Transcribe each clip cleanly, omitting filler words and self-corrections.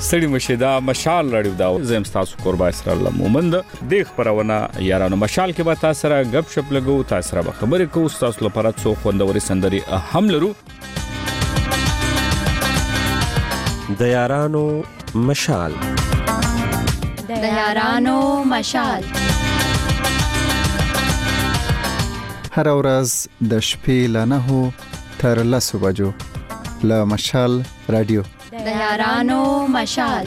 ستړي مشه دا مشال راډیو دا زم تاسو قربا اسرار مومند د خبرونه یارانو مشال کې به تاسو سره غب شپ لګو تاسو سره خبرې کوو تاسو لپاره څو خوندوري سندري هم لرو د یارانو مشال هر ورځ د شپې له 9 تر 10 بجو له مشال رادیو د یارانو مشال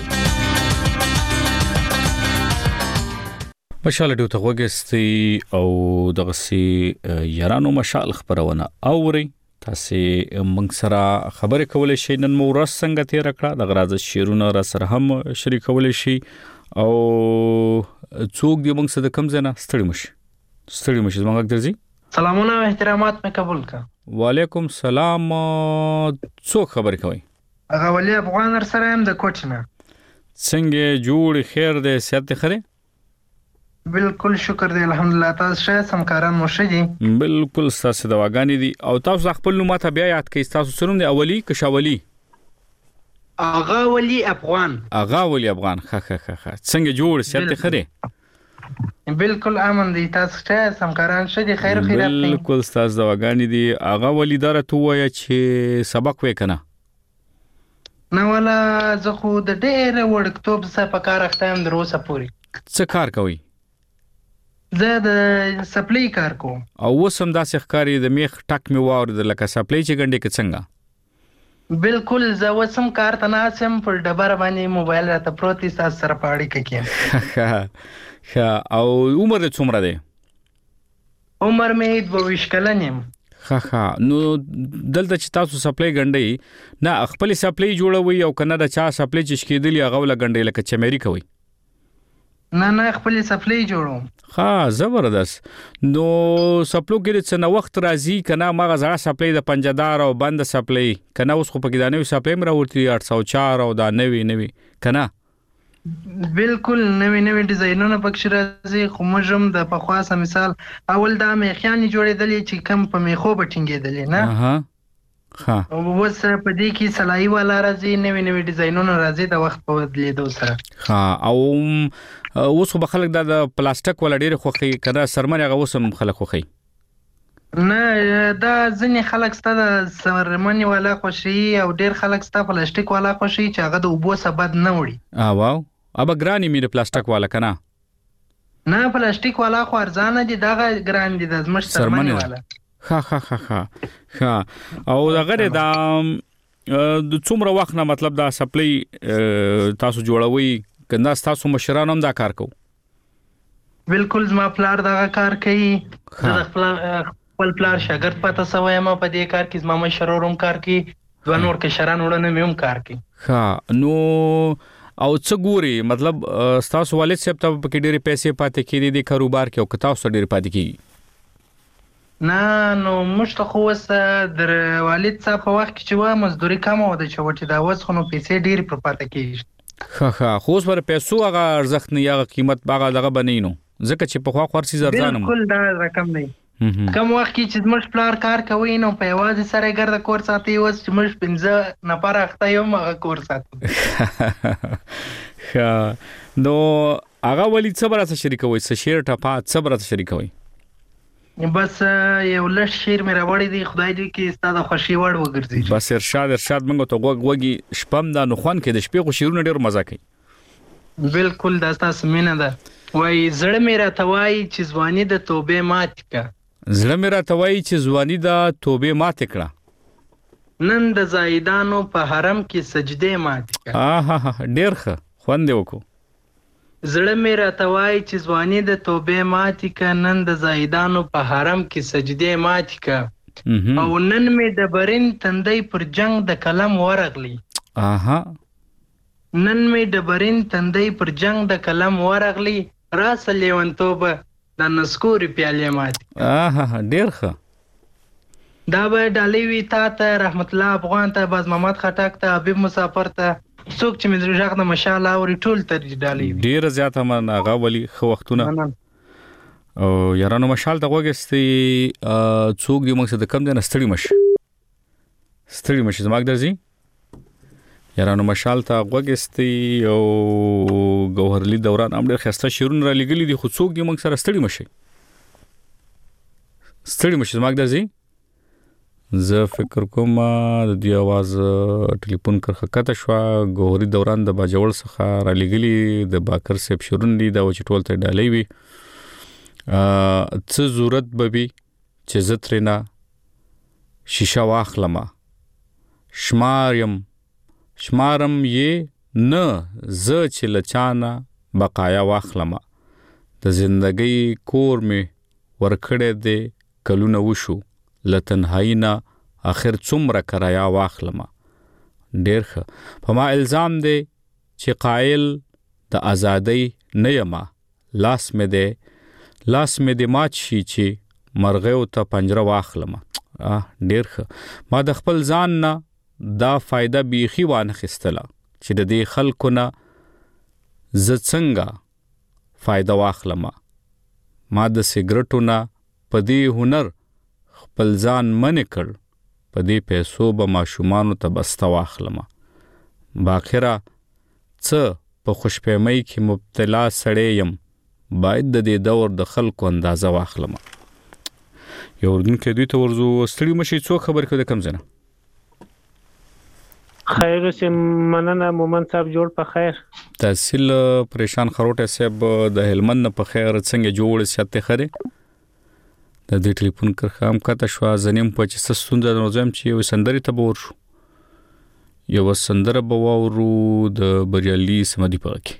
ډیو ته وګستي او دغه سي یارانو مشال خبرونه اوري تاسو موږ سره خبرې کولای شئ نن مو ورځ څنګه تیر کړه د غراز شیرونه را سره هم شریکول شي او څوک دی موږ سره کم زنه ستړي مش موږ درځي سلامونه او احترامات مې قبول کا وعلیکم سلام څوک خبرې کوي هغه ولي افغان سره هم د کوټنه څنګه جوړ خیر دې صحت خره بالکل شکر دی الحمدلله تاسو شه سمکاران مو شدي بالکل تاسو دواګانی دي او تاسو خپل نوم ته بیا یاد کړئ تاسو سره د اولی کشاولی اغا ولی افغان خه څنګه جوړ صحت خره بالکل امن دي تاسو شه سمکاران شدي خیر او خیرات بالکل تاسو دواګانی دي اغا ولی دره تو وای چې سبق وکنه نو ولا زه خو د ډېر وړکتوب څخه په کار اختم دروسه پوری څه کار کوي زه د سپلای کار کوم او وسم داسې ښکاری د میخ ټک می واورد لکه سپلای چې ګنډې کې څنګه بالکل زه وسم کار تناسم پر ډبر باندې موبایل راته پروتي تاسو سره پاړی کوم او عمر څومره دی عمر مې 22 کلن یم نو دلته چې تاسو سپلای ګنډي نه خپل سپلای جوړوي او کنه د چا سپلای چې کېدلی هغه ول ګنډي لکه چمری کوي نه خپل سپلای جوړوم زبردست نو سپلو کې څنګه وخت راځي کنه ماغه زړه سپلای د پنجدار او بند سپلای کنه اوس خو پکې دا نوې سپلای مراورتي 804 او دا نوې کنه بالکل نوې ډیزاینونه پکې راځي خو موږ د پخواسه مثال اول دا میخیانې جوړېدلې چې کم په میخو بټینګېدلې نه او وس په دې کې سلای والا راځي نوې ډیزاینونه راځي د وخت په بدلیدو سره او اوس خو خلک د پلاستیک ول ډېر خوخي کنه سرمنه غوسم خلک خوخي نه دا ځنې خلک ستاسو سرمنه والا خوشي او ډېر خلک ستاسو پلاستیک والا خوشي چې هغه د اوبو سبد نه وړي واو ابا ګرانی مې د پلاستیک والا کنه نه پلاستیک والا خو ارزانه دي دا ګران دي د زمش سرمنه والا او دغه د څومره وخت نه مطلب دا سپلای تاسو جوړوي کنده تاسو مشران هم دا کار کو بالکل زما پلار دا کار کوي خپل پلار شاګرد پته سوی ما په دې کار کې زما مشرورم کار کوي دوه نور کې شران وړنه مې کار کوي نو او څه ګوري مطلب تاسو والد صاحب ته په کې ډېرې پیسې پاتې کېدي د کاروبار کې او تاسو ډېر پاتې کېږي نه نو مشته خو وس در والد صاحب په وخت کې چې و مزدوري کم و د چوټي دا وس خو نو پیسې ډېر پر پاتې کېږي خو اوس پر پیسو هغه ارزښت نه یا قیمت باغه دغه بنینو ځکه چې په خوا خورسي زرزانم بالکل دا رقم نه کم وخت کې چې مش پلار کار کوي نو په یوازې سره ګرځه کور ساتي اوس چې مش 15 نفر اخته یم کور ساتي نو هغه ولې صبر سره شریکوي څه شیر ټپا صبر سره شریکوي بس یو لږ شیر مې راوړی دی خدای دې کې ستاسو خوشي وړ وګرځي بس ارشاد موږ ته وګي شپم دا نو خوان کې د شپې خو شیرونه ډېر مزه کوي بالکل دا تاسو مینه ده وای زړه مې راته وای چې ځواني د توبې مات کړه نن د زاهدانو په حرم کې سجده مات کړه ډېر ښه خوند وکړو زړه مې راته وای چې ځواني د توبې مات کړه نن د زاهدانو په حرم کې سجده مات کړه او نن مې د برین تندې پر جنگ د کلم ورغلی راس لیونتوبه د نسکوري پیالې مات ډېر ښه دا به ډالۍ وي تا ته رحمت الله افغان ته باز محمد خټک ته حبیب مسافر ته څوک چې مې ژغ د مشاله او ټول ته ډالۍ ډېر زیات من هغه ولي خو وختونه او یارانو مشال ته وګستي څوک دی موږ څه د کم دی نه ستړي مش زماګ درځي یارانو مشال ته غوګستی او ګوهرلی دوران هم ډېر خسته شیرون را لګلی دي خو څوک دې موږ سره ستړي مشي زما درځي زه فکر کوم د دې आवाज ټلیفون کرخکته شو ګوهری دوران د باجوړ څخه را لګلی د باکر سیب شیرون دي دا چې ټول ته ډالۍ وي څه ضرورت به وي چې زه ترېنه شیشه واخلمه شمارم یې نه زه چې لچانه بقایا واخلمه د زندګۍ کور می ورکړې دې کلونه وشو لتنهایی نه آخر څومره کرایا واخلمه ډېر ښه په ما الزام دی چې قائل د ازادۍ نه یمه لاس مې دې مات شي چې مرغیو ته پنجره واخلمه ډېر ښه ما د خپل ځان نه دا فایده بیخي وانخیستله چې د دې خلکو نه زه څنګه فایده واخلمه ما د سیګرټو نه په دې هنر خپل ځان منې کړ په دې پیسو به ماشومانو ته بسته واخلمه باخره څه په خوشپیمۍ کې مبتلا سړی یم باید د دې دور د خلکو اندازه واخلمه یو اردن کې دوی ته ورزو ستړي مشي څو خبر کړه کم زنه خیر سم مننه مومن صاحب جوړ په خیر تحصیل پریشان خروټه صاحب د هلمند په خیر څنګه جوړ سیاته خره د دې ټلیفون کرخام کته شو زنیم په چې ستوند نوزم چې یو سندري ته ور شو یو سندره بوورو د بریالي سمدي پاکي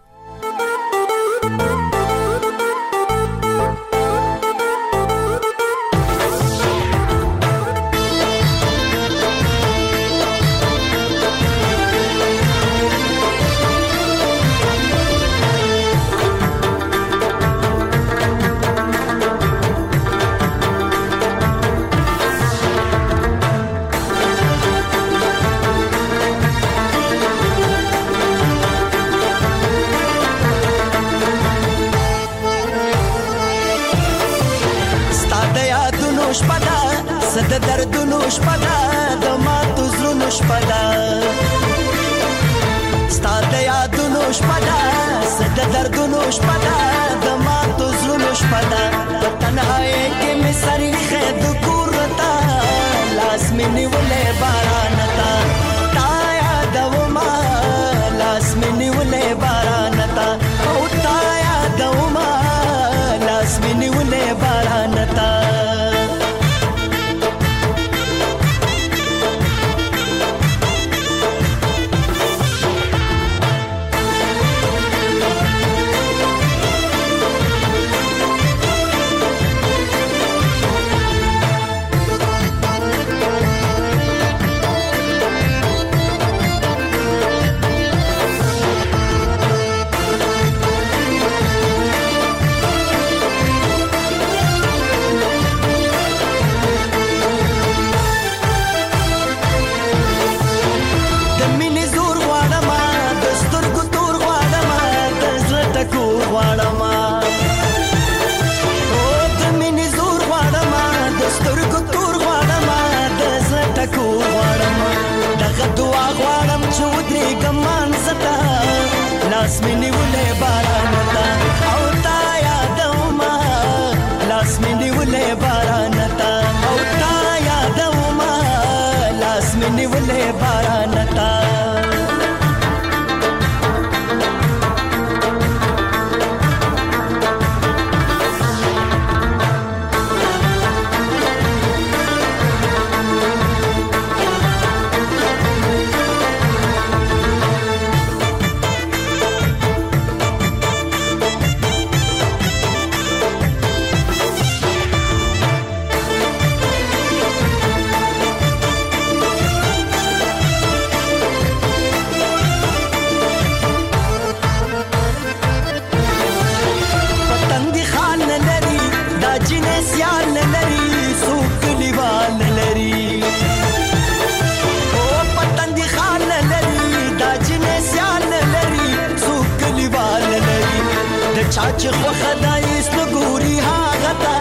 چې خو خدای سپګوري هغه تا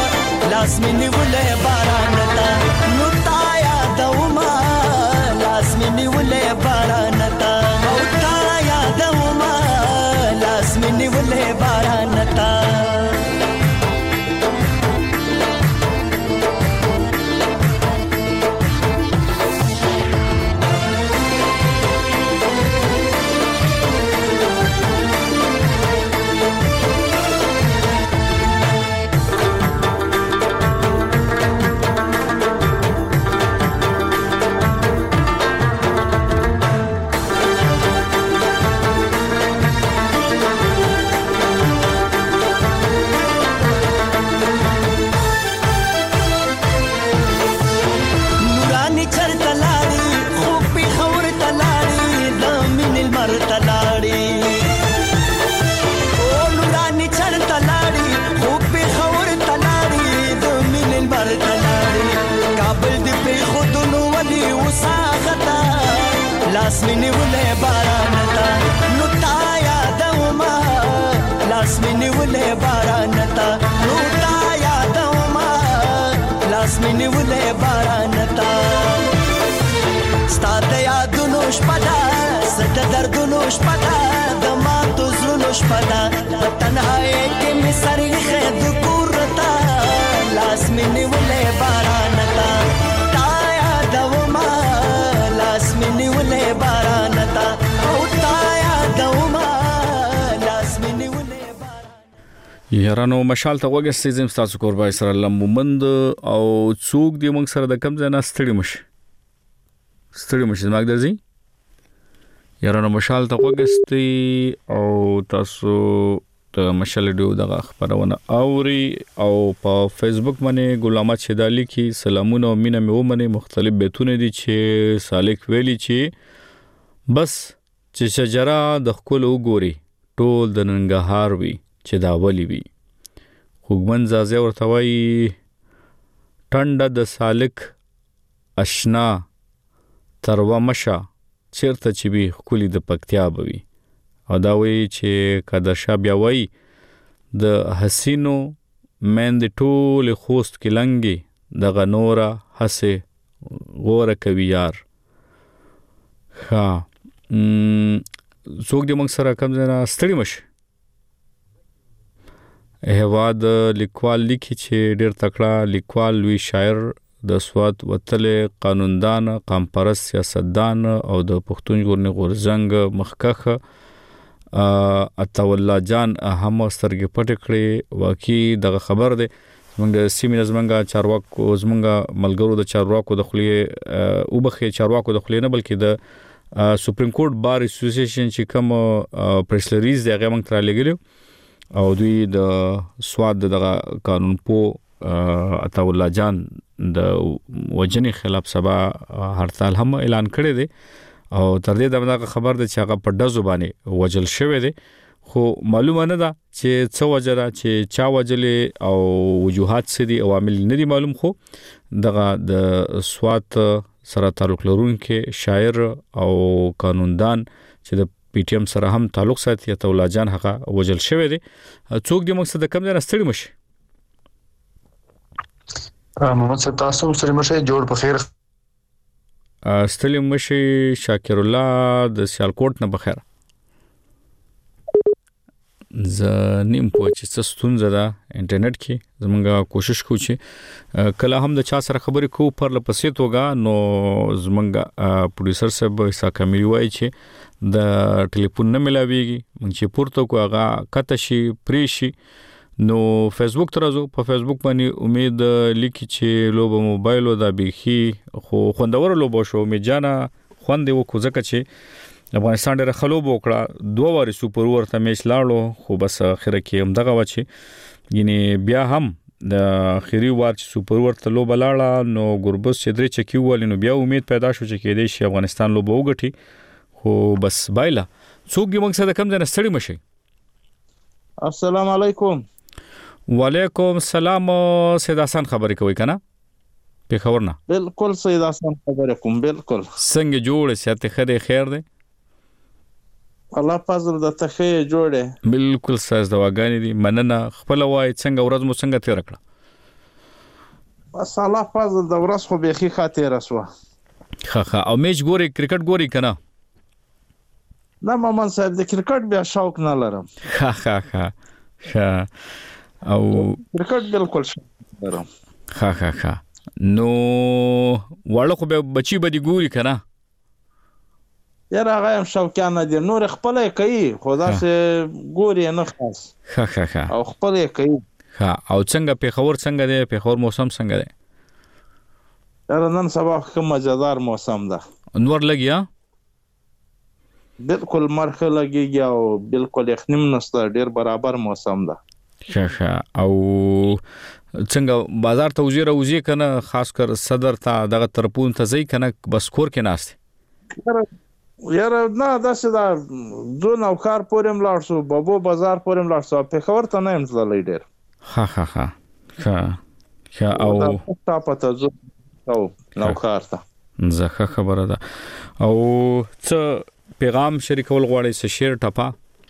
لاس مې نیولې باران تا نو تا یادوما لاس مې نیولې باران تا او تا یادوما لاس می نیولې باران تا لاس می نیولې باران تا نو تا یادوما لاس می نیولې باران تا نو تا یادوما لاس می نیولې باران تا ستاد یادونو شپدا ست دردونو شپدا د ماتو زړونو شپدا تنهایی کې می سرې خد کورتا لاس می نیولې باران تا تا یادوما لاس می نیولې باران تا او تا یادوما لاس می نیولې باران یارانو مشال ته وګستې زم تاسو قربای سره لمومند او څوک دی موږ سره د کم ځای نه ستړي مشه زماګ درځي یارانو مشال ته وګستې او تاسو ته مشال ډیو دغه خبرونه اوري او په فیسبوک باندې ګلامت شیدالی کی سلامونه او مینه مې ومنه مختلف بیتونه دي چې سالک ویلي چې بس چې شجره د خپل وګوري ټول د ننګهار وي چې دا ولی وي خوګمن زازه ورته وای ټنډه د سالک اشنا تروا مشا چیرته چې وي خولي د پکتیا بوي او دا وی چې کده شابیا وای د حسینو مند ټول خوست کې لنګي د غنوره حسه غوره کوي یار ها څوک دې موږ سره کم نه ستړي مشه هواد لیکوال لیکي چې ډېر تکړه لیکوال وی شاعر د سواد وتل قانوندان قامپرست سیاستدان او د پښتون ژغورنې غورځنګ مخکخ عطاالله جان هم سترګې پټ کړې واقعي دغه خبر ده زمونږ سیمې زمونږ چارواکو زمونږ ملګرو د چارواکو د خلیه او بخې چارواکو د خلیه نه بلکې د سپریم کورټ بار اسوسییشن چې کوم پریس ریلیز دی هغه موږ تر لګیلو او دوی د سواد دغه قانون په عطاالله جان د وجنې خلاف سبا هړتال هم اعلان کړی دی او تر دې دغه خبر ده چې هغه په دزو باندې وجل شوی دی خو معلومه نه ده چې څه وجره چې چا وجلې او وجوهات څه دي عوامل نه دي معلوم خو دغه د سوات سره تعلق لرونکي شاعر او قانوندان چې د پی ټی ایم سره هم تعلق ساتي عطاالله جان هغه وجل شوی دی څوک دې مقصد کم نه ستړي مشه محمد صاحب تاسو سره مشه جوړ په خیر ستړي مشه شاکر الله د سیالکوټ نه بخیر ز نیم په چې څه ستونزه ده انټرنیټ کې زمونږه کوشش کوو چې کله هم د چا سره خبرې کوو پر لپسې توګه نو زمونږه پروډوسر صاحب ایسا کمی وای چې د ټلیفون نه ملاويږي مونږ چې پورته کو هغه کته شي پریشي نو فیسبوک ترازو په فیسبوک باندې امید لیکي چې لوب موبایل او د بيخي خو خوندور لوب شو می جانا خوند وکړه ځکه چې افغانستان ډېر خلوب وکړه دوه واري سپر ورته میچ لاړو خو بس اخره کې هم دغه وچی یعنی بیا هم د اخیری وار چې سپر ورته لوب لاړه نو ګوربس چې درې چکی ول نو بیا امید پیدا شو چې کېدې شي افغانستان لوب وګټي خو بس بایلا څوک دې موږ سره کم ځنه ستړي مشي السلام علیکم وعلیکم السلام سید حسن خبرې کوي کنه په خبرنا بالکل سید حسن خبرې کوم بالکل څنګه جوړ سيته خره خیر ده الله فضل د تخې جوړه بالکل ساز دواګانی دي مننه خپل وای څنګه ورځ مو څنګه تیر کړه بس الله فضل د ورځ خو به خي خاطر اسوه ها او میچ ګوري کرکټ ګوري کنه؟ نه مامان صاحب د کرکټ بیا شوق نه لرم. ها او کرکټ بالکل شوق لرم. ها نو وړو خو به بچي بدی ګوري کنه؟ یاره هغه هم شوقیان دي، نور خپل کوي خو داسې ګوري نه خاص. ها او خپل کوي. ها او څنګه پیښور څنګه دی؟ پیښور موسم څنګه دی؟ یاره نن سبا کوم مزیدار موسم ده. انور لګیا؟ بالکل مرخه لګیږي او بالکل یخنیم نشته، ډیر برابر موسم ده. ښه او څنګه بازار ته وزیر کنه خاص کر صدر ته دغه طرفون ته ځي کنه بس کور کې ناشته؟ یاره نه داسې دا دو نوکار پورې ملاړ شو، بابو بازار پورې ملاړ شو، پیښور ته نه یم تللی ډیر. ها او تا پته زه او نوکار ته زه خبره ده. او څه پیغام شریکول غواړي؟ څه شعر ټپا؟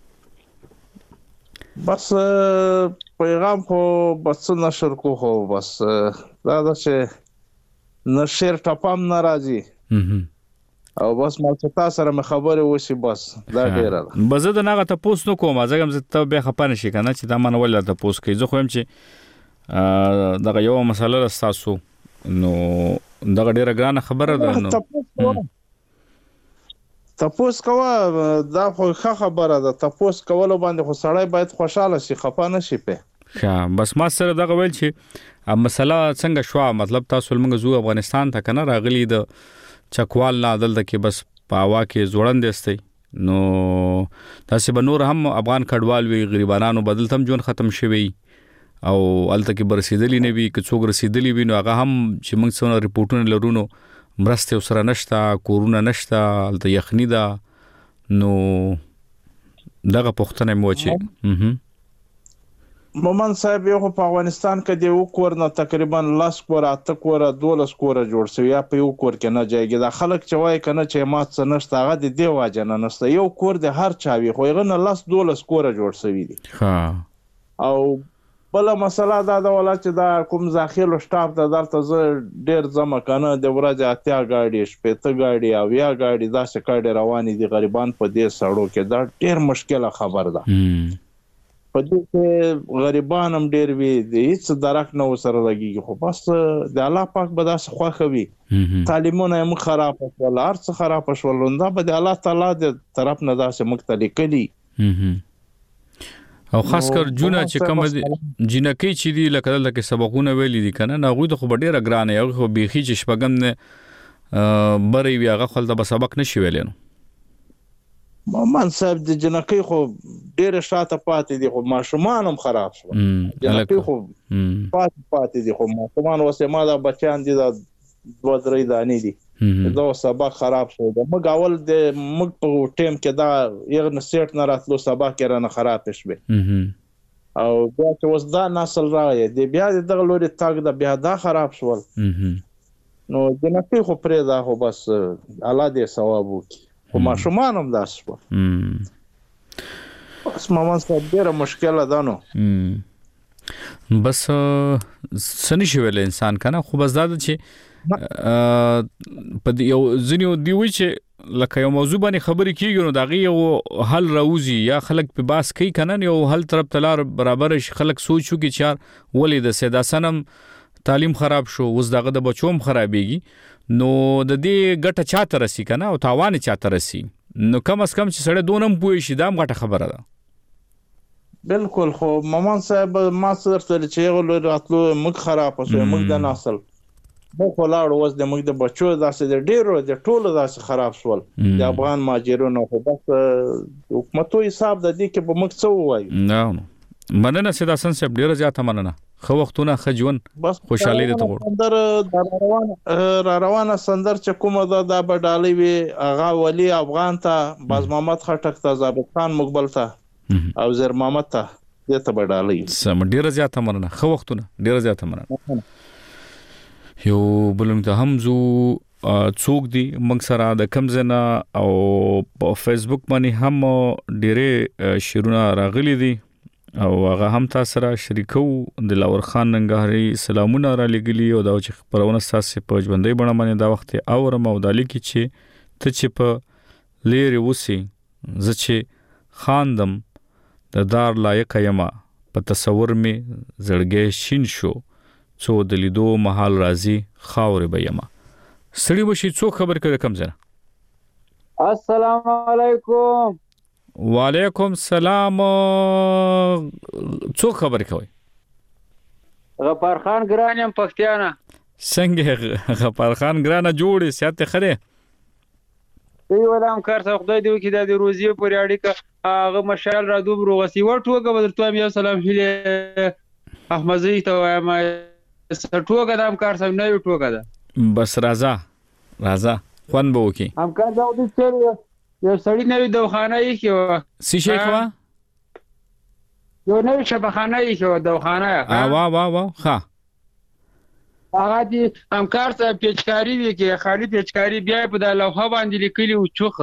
بس پیغام خو بس نشر کو خو بس دا چې نشر ټپام ناراضي او بس ما ته سره مې خبره وشي بس دا ډیره ده. بزه د ناغه ته پوس نو کوم ځکه زه ته به خپانه شي کنه چې دا من ولر ته پوس کوي. زه خو هم چې دغه یو مسله راستاسو نو دغه ډیره ګرانه خبره ده. نو تپوس کوه دا خو ښه خبره ده، تپوس کولو باندې خو سړی باید خوشاله شي، خفه نه شي په. بس ما سره دغه ویل چې مسله څنګه شو، مطلب تاسو لمنګ زو افغانستان ته کنه راغلی د چکوال نه دلته کې بس پاوا کې زوړند استي نو تاسو به نور هم افغان کډوال وی غریبانو بدل تم جون ختم شوی او الته کې برسیدلی نه وی که څوک رسیدلی وی نو هغه هم چې موږ څونه ریپورتونه لرونو مرسته سره نشتا، کورونه نشتا، الته یخنی ده. نو دغه پښتنه مو چې مومن صاحب یو په افغانستان کې دی وکور نه تقریبا 10 کور 8 کور 12 کور جوړ شوی، یا په یو کور کې نه جایږي. دا خلک چې وای کنه چې ما څه نشته هغه د دی واجه نه نشته، یو کور د هر چاوي خو یې نه 10-12 کور جوړ شوی دي. او بل مسله دا د ولات چې دا کوم ځاخیل شټاف د درته زه ډیر زما کنه د ورځ اتیا غاډي شپته غاډي او یا غاډي دا څه کډه رواني دي غریبان په دې سړو کې، دا ډیر مشکله خبر ده. په دې کې غریبان هم ډیر وي، هیڅ درک نه وسره لګي خو بس د الله پاک به داس خوخوي. تعلیمونه هم خراب شول، ارڅ خراب شول، دا به د الله تعالی د طرف نه داسې مختلف کړي. او خاص کر جونه چې کوم جنکی چې دی لکه دلته سبقونه ویلي دي کنه ناغوی د خو ډیره ګرانه یو خو بيخي چې شپږم نه بری وی هغه خپل د سبق نشي ویلنو. مامان صاحب د جنکی خو ډیره شاته پاتې دي، خو ماشومان هم خراب شو. جنکی خو پاتې دي، خو ماشومان وسه ما دا بچان دي دا 2-3 دانی دي دا سبق خراب شو. د مګ اول د مګ په ټیم کې دا یو نسیټ نه راتلو سبق یې نه خراب شوه او بیا چې وس دا نسل راغی دی بیا دغه لوري تاګ دا بیا دا خراب شول. نو جنکی خو پرې دا خو بس الله دې ثواب وکړي، خو ماشومان هم داس شو. بس مامان صاحب ډیره مشکله ده. نو بس سنی شویل انسان کنه خو بس دا چې په یو ځینو دی وی چې لکه یو موضوع باندې خبرې کیږي نو دغه یو حل راوځي یا خلک په باس کوي کنه یو حل طرف تلار برابر شي. خلک سوچو کې چار ولې د سیدا سنم تعلیم خراب شو اوس دغه د بچوم خرابېږي نو د دې ګټه چاته رسی کنه او تاوان چاته رسی نو کم از کم چې سړی دونم پوي شي دا غټه خبره ده. بالکل خو مامان صاحب ما سره چې یو راتلو مخ خراب شو مخ د نسل مو خلاړ وز د موږ د بچو داسې د ډیرو د ټولو داسې خراب شول د افغان ماجرونو. خو بس حکومتو حساب د دې کې به موږ څه وایو. نه مننه سیدا سن صاحب ډیره زیاته مننه. خو وختونه خجون خوشالي دې ته سندر را روانه سندر چې کومه دا بډالي وي اغا ولی افغان ته باز محمد خټک ته ضابط خان مقبل ته او زیر محمد ته دې ته بډالي سم ډیره زیاته مننه. خو وختونه ډیره زیاته مننه. یو بلنګ ته همزو څوک دی موږ سره د کمزنه او په فیسبوک باندې هم ډېرې شیرونه راغلي دي او هغه هم تاسو سره شریکو د لاور خان ننګهري سلامونه را لګلی او دا چې خبرونه تاسو په ژوندۍ بڼه باندې دا وخت اورم او دالي کې چې ته چې په لری وسی زه چې خاندم د دار لایق یم په تصور می زړګې شین شو څو د لیدو محل راځي خاورې به یم سړی وشي څو خبر کړه کم زره السلام علیکم وعلیکم السلام څو خبر کوي غفار خان ګرانم پښتیانه څنګه غفار خان ګرانه جوړې سیاته خره دی ولام کار څه خدای دی چې د روزي پورې اړیکه هغه مشال را دوب روغسي ورټوګه بدلته یو سلام هله احمدزي ته وایم سټوګه دام کار سم نه یوټوګه ده بس راځه خوان به وکي هم کار دا د چر یو سړی نوې دوخانه یې کیو سی شیخ وا یو نوې شبخانه یې کیو دوخانه وا ها هغه دي همکار ته پیچکاری دی کې خالي پیچکاری بیا په د لوحه باندې لیکلی او چوخه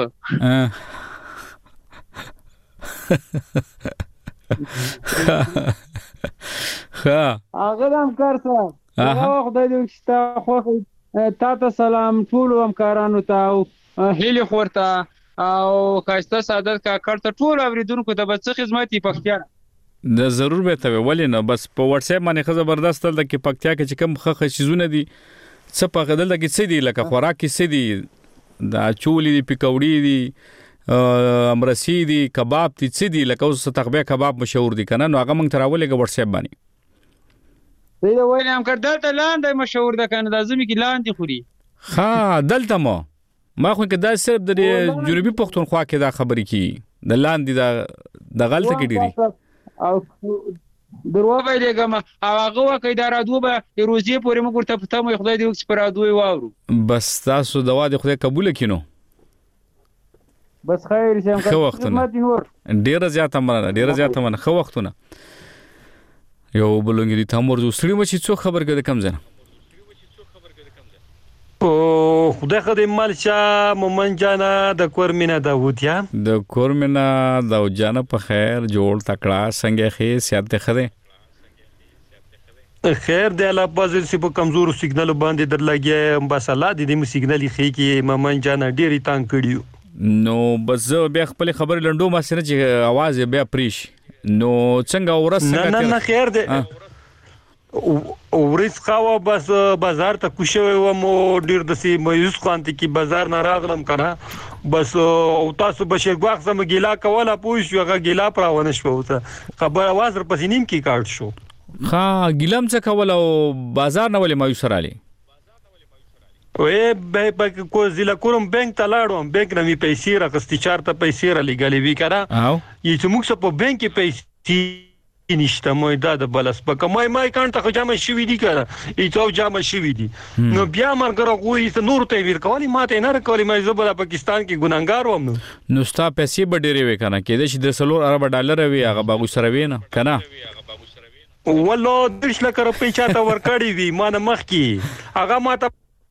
هغه همکار ته هغه خدای دې ستا خو تا ته سلام ټول همکارانو ته هیله خورته او خاصه سعادت کاکړ ته ټول اوریدونکو ته به څه خدمتي پختیار دا ضرور به ته ولې نه بس په واتس اپ باندې خو زبردست تل د کې پکتیا کې چې کم خخ شیزونه دي څه په غدل کې څه دي لکه خوراک کې څه دي دا چولې دي پکوړې دي امرسي دي کباب دي څه دي لکه اوس تخبه کباب مشهور دي کنه نو هغه مونږ تراولې کې واتس اپ باندې دی وایي هم کړه دلته لاندې مشهور ده کنه د زمي کې لاندې خوري ها دلته ما خو کې دا صرف د جنوبي پښتونخوا کې دا خبرې کی د لاندې د غلطه کې دي او درو ویلګم هغه وکي دا رادو به روزي پورې موږ ورته پته مې خدای دې وکړي پر رادو واورو بس تاسو دوا دې خدای قبول کینو بس خیر شه خدمت نور ډیر زیاته مننه خو وختونه یو بلونګي دي تامور جو سړي مچې څو خبر کده کم زنه او خدای خدای مال شاه مومن جانا د کورمینا داوودیا د کورمینا داوجانا په خیر جوړ تکړه څنګه خې سیادت خره خیر د الله پازل سی په کمزور سیګنال باندې درلګي بس الله دې دې سیګنال خې کې مومن جانا ډېری تانګ کړیو نو بس بیا خپل خبر لندو ما سره چې आवाज بیا پریش نو څنګه ورسنګ نه خیر دې ورس خوا بس بازار ته کوشوي و مو ډیر د سی مېوس خوانت کی بازار نه راغلم کنه بس او تاسو بشیر غواخ سم ګیلا کوله پوښ یوغه ګیلا پراونه شو ته خبر आवाज پر پسینیم کی کارت شو ها ګیلم څه کوله او بازار نه ولې مېوس رالی وې به کو ضلع کوم بانک ته لاړم بانک نه می پیسې راغستې چارته پیسې را لګلې وی کړه یې چې موږ په بانک کې پیسې نشته مې دا د بلس په کمای کانټه خو جامه شوې دي کړه ایتو جامه شوې دي نو بیا مرګره غوې ته نور ته ور کولی ماته نه کولی مې زبر پاکستان کې ګناګار وم نو ستا پیسې به ډېرې وې کنه کې د شي د $100 وی هغه باغ سره وینه کنه والله دش لکه روپې چاته ورکړې وی ما نه مخ کې هغه ماته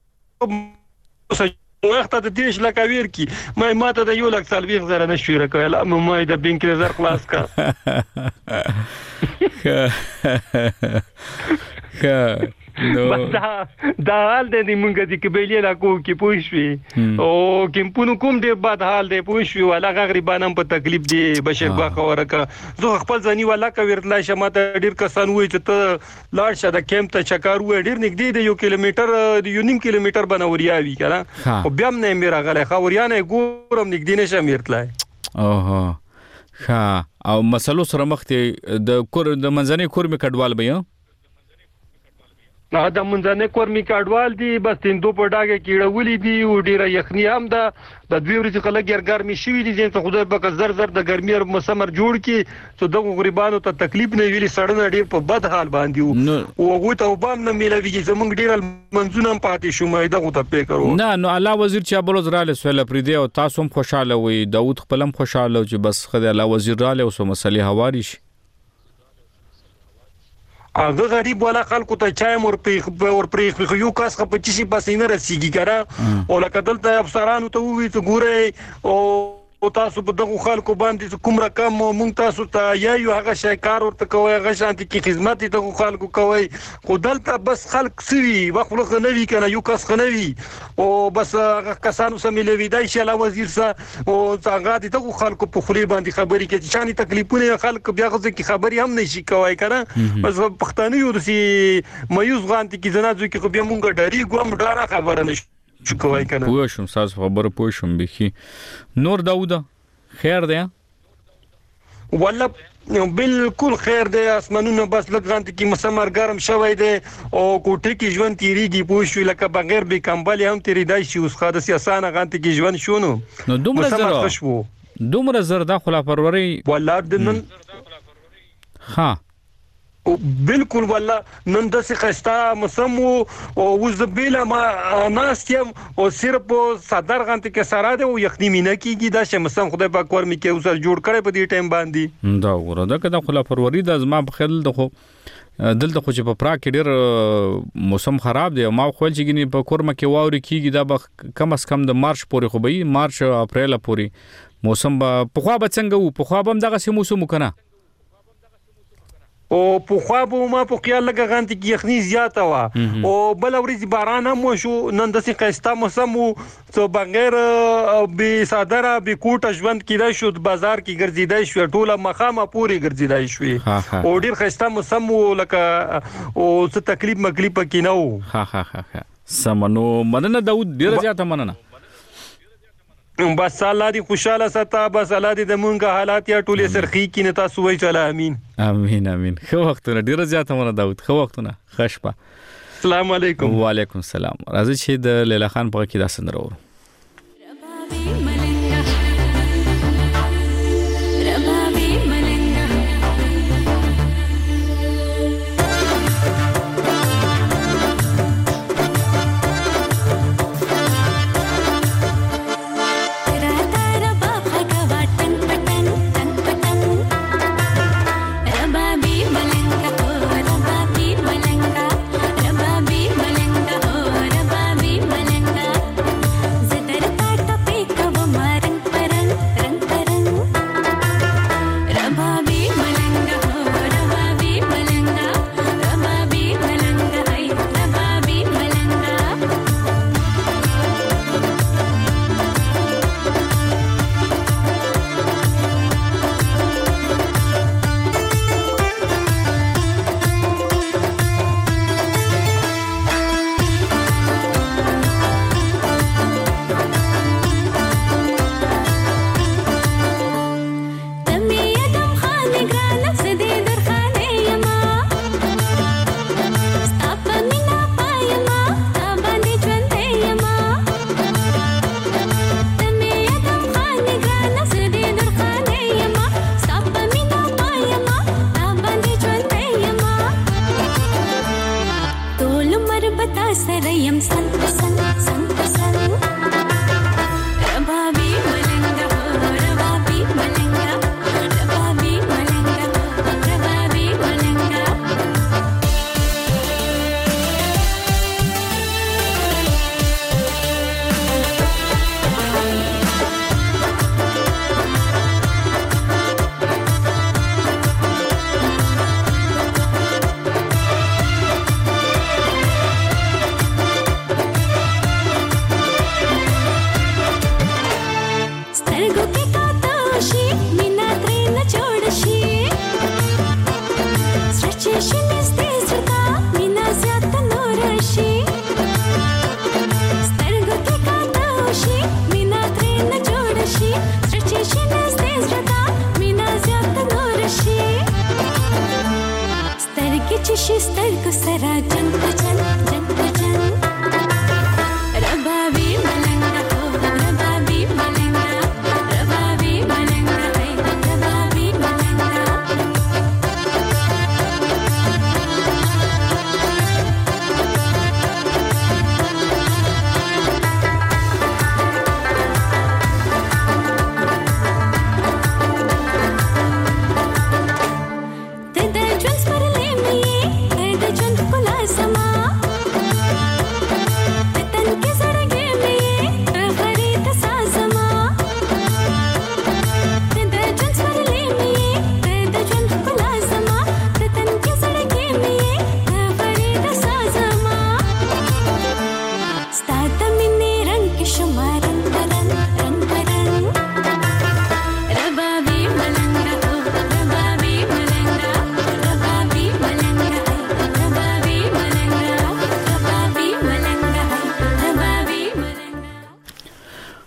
وخت ته دیش لکه ویر کی ماته د یو لک سالوي غره نشوي راکوي مې د بانک نظر خلاص کا نو دا حال دې مونږ دې کبلې لا کو کې پوښوي او کوم کوم دې بد حال دې پوښوي ولا غریبانم په تکلیف دې بشیر باخ ورکه زه خپل ځاني ولا کا ورتلا شمه ډیر کسان وې چې ته لاړ شه د کیمپ ته چکر وې ډیر نږدې دی 1 کیلومتر دی 1.5 کیلومتر بنوریا وی کنه او بیا نه میرا غله خوریا نه ګورم نږدې نشه میرتلای اوه ها او مسلو سره مخ ته د کور د منځنۍ کور می کډوال به دا منځنۍ کورمي کډوال دي بس تندو په ډاګه کېړولې دي او ډیره یخني هم ده د دوی ورځې خلک ګرمي شوي دي چې خدای په زر د ګرمي مسمر جوړ کی څو د غریبانو ته تکلیف نه ویلي سړنه ډیر په بد حال باندې او هغه ته وبام نه ملوي چې زمونږ ډیر منځونه پاتې شو مې دغه ته پېکرو نه نو الله وزیر چې بلوز رااله سوال پرې دی او تاسو هم خوشاله وي داوود خپلم خوشاله چې بس خدای الله وزیر رااله او سو مسلې هواري شي هغه غریب ولا خلکو ته چای مور پرې یو کاس په چی بس نه رسیږي ګره او لکه دلته افسرانو ته وی ته ګوره او او تاسو په دغه خلکو باندې کوم رقم مونږ تاسو ته یو هغه شای کار ورته کوي هغه شانتي کې خدمت ته خلکو کوي خو دلته بس خلک سوي وخت نه وی کنه یو کس خنوي او بس هغه کسانو سم لوي دای شي لا وزیر سره او څنګه ته خلکو په خوري باندې خبري کوي چې شاني تکلیفونه خلک بیا غوځي کی خبري هم نشي کوي کنه بس پښتانه یو دسي مایوس غانتي کې زنازو کې خو بیا مونږ ډاری ګوم ډاره خبره نشي کوي کنه پوه شم تاسو خبره پوه شم بخي نور داوود خیر دی والله بالکل خیر دی اسمنونه بس لګانت کې مسمر ګرم شوی دی او کوټه کې ژوند تیریږي پوه شو لکه بغیر به کمبل هم تیریدای شي اوس خاصه سیاسانه غانت کې ژوند شونو نو دومره زر د خلا پروري والله د نن ها بالکل والله نن د سخستا مسمو او زبیله ما ناستم او صرف صدر غنت کې سره دی او یخنی مینه کیږي دا شمسم خدای پاک ورمي کې اوس جوړ کړي په دې ټیم باندې دا وګوره دا کله خلا فروری د زما په خیال دغه دلته خو چې په پراګ کې ډېر موسم خراب دی ما خو چې ګني په کورمه کې واوري کیږي دا به کم از کم د مارچ پورې خو به مارچ اپریل پورې موسم په خوا به څنګه وو په خوا به دغه سه موسم کنه او په خوا به ما په خیال لګا غانتي کې یخني زیاته وا او بل ورځ باران هم شو نن د سقستا موسم تو بغیر به صدره به کوټه ژوند کیدای شو بازار کې ګرځیدای شو ټوله مخامه پوری ګرځیدای شو او ډیر خسته موسم لکه او څه تکلیف مکلیف کې نه ها سمنو مننه داود ډیر زیاته مننه بس الله دې خوشاله ستا بس الله دې د مونږه حالات یا ټوله سرخی کې نه تاسو وای چلا امين امين خو وختونه ډیر زیاته مننه داود خو وختونه خشپه السلام علیکم وعلیکم السلام راځي چې د لیلا خان په کې دا سندره ورو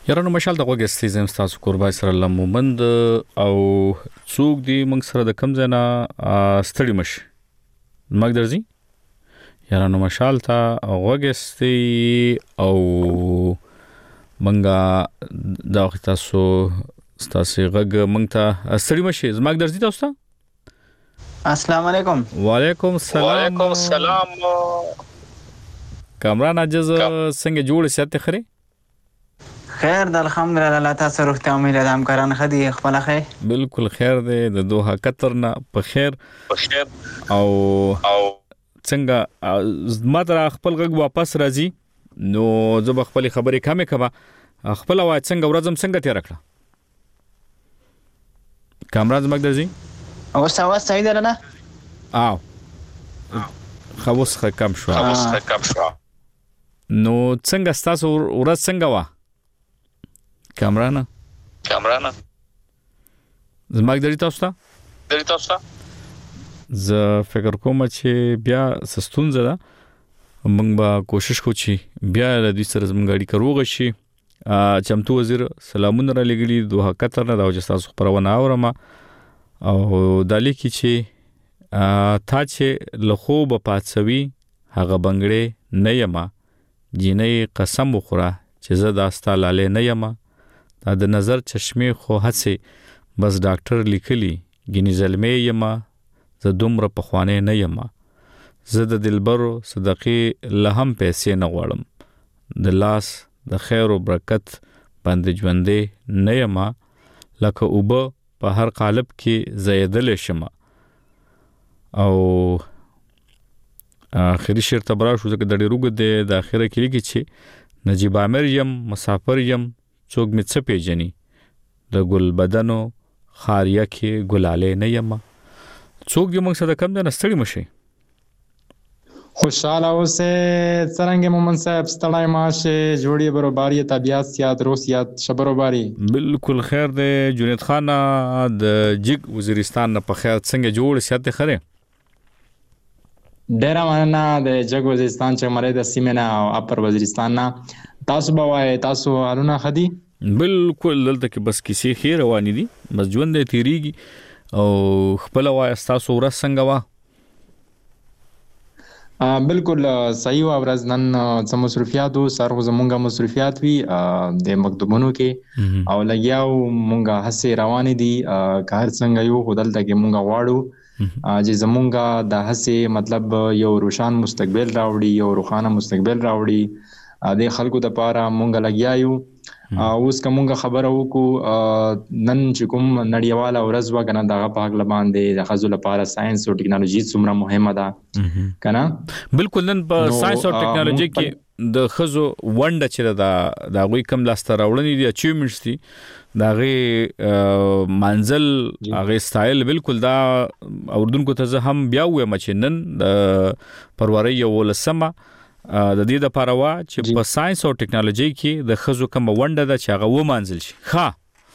یارانو مشال د غوګستې زم تاسو قربای سره لمومند او څوک دی موږ سره د کم ځنا ستړي مش مګ درځي یارانو مشال ته غوګستې او منګه دا وخت تاسو غږ مونږ ته ستړي مشي زماګ درځي تاسو ته السلام علیکم وعلیکم السلام کامران عجز څنګه جوړ سیاته خري خیر د الحمدلله الله تاسو روغتیا امید د همکاران خدي خپل خیر بالکل خیر دی د دوه قطر نه په خیر او څنګه ماته خپل غږ واپس راځي نو زه به خپل خبرې کمې کما خپل وای څنګه ورځم څنګه تیر کړه کامران زمګ درځي اوس صحیح ده نه خواص کم شو نو څنګه تاسو ورځ څنګه وا کامران زمګ درځي تاسو ته زه فکر کوم چې بیا سستون زده موږ به کوشش کوو چې بیا د دې سره زموږ اړیکه روغه شي چمتو وزیر سلامونه را لګلی دوه قطر نه دا چې تاسو خبرونه اورم او د لیکي چې تا چې له خوب پاتسوي هغه بنگړې نه یما جنې قسم وخوره چې زه دا ستالاله نه یما دا د نظر چشمه خو هڅه بس ډاکټر لیکلی ګینې زلمې یما زه دومره په خوانه نه یما زه د دلبرو صدقې لهم پیسې نه غواړم د لاس د خیر او برکت باندې ژوندې نه یما لکه اوبه په هر قالب کې زیدل شمه او اخري شعر تبرا شو چې د ډیروګ د اخره کې لیکي چې نجیب عامر یم مسافر یم څوک می څه پیژني د ګل بدنو خاریه کې ګلاله نه یما څوک دې موږ سره کم نه ستړي مشي خوشحاله اوسه څنګه مومن صاحب ستړای ماشه جوړي برابرۍ طبيعت سیاد روسیات شبرباري بالکل خیر دی جنید خان د جګ وزیرستان په خیر څنګه جوړ سیاته خره ډیر مننه د جګ وزیرستان چې مری د سیمه نه او اپر وزیرستان نه تاسو بوای تاسو حالونه خدي بالکل دلته کې بس کیسې خیر روانې دي بس ژوند دې تیریږي او خپل وای تاسو ورځ څنګه وا بالکل صحیح او ورځ نن څه مصرفیاتو سره زمونږه مصرفیات وی د مکتوبونو کې او لګیاو مونږه هڅه روان دي کار څنګه یو خدل ته کې مونږه واړو چې زمونږه د هڅه مطلب یو روشان مستقبل راوړي یو روخانه مستقبل راوړي د خلکو د پاره مونږه لګیاو اوس کومه خبره وکړو نن چې کوم نړیواله ورځ وګنه دغه پاک لباندې د خزو لپاره ساينس او ټکنالوژي څومره مهمه ده کنه بالکل نن په ساينس او ټکنالوژي کې د خزو ونده چې دا غوي کم لاستر راوړنې دي اچیومنټس دي دا غي منزل هغه سټایل بالکل دا اوردونکو ته هم بیا وې مچنن د پروري یو لسمه د دې د پاروا چې په ساينس او ټکنالوژي کې د خزو کوم ونده د چاغه و منزل شي ها